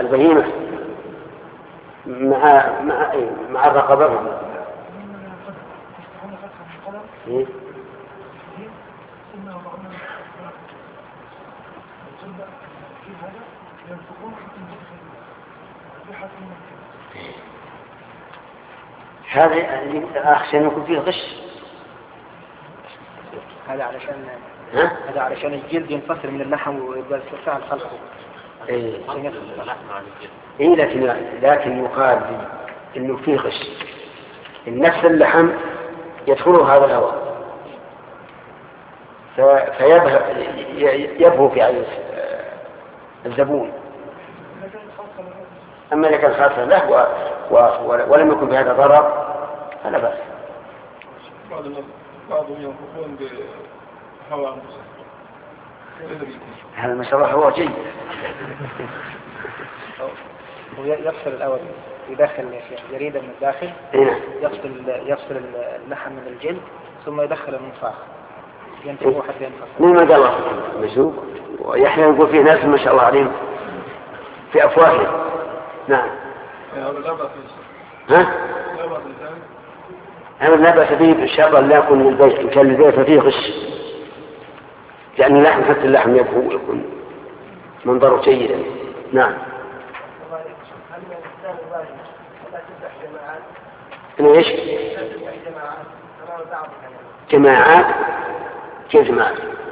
البهيمة مع الرقبة. إيه؟ هذا أخشى أن يكون فيه غش. هذا علشان الجلد ينفصل من اللحم ويبقى سهل خلقه. إيه لكن يقال إنه فيه غش. نفس اللحم يدخله هذا الهواء فيبهو في عين الزبون. أما إذا كان خاصا له ولم يكن بهذا ضرر فلا بأس. بعضهم ينفقون بهواء هذا ما شاء الله هو جيد. ويفصل الأول يدخل جريدة من الداخل يفصل اللحم من الجلد ثم يدخل المنفاخ ينتبه حتى ينفصل. مو ما قال الله مشوق ويحيى يقول فيه ناس ما شاء الله عليهم في أفواههم. نعم. هذا لا بأس به إن شاء الله لا يكون للبيع. إن كان للبيع ففيه غش لأن اللحم حتى اللحم يبهو يكون منظره جيدا. نعم. إنه إيش؟ جماعات كيف جماعات؟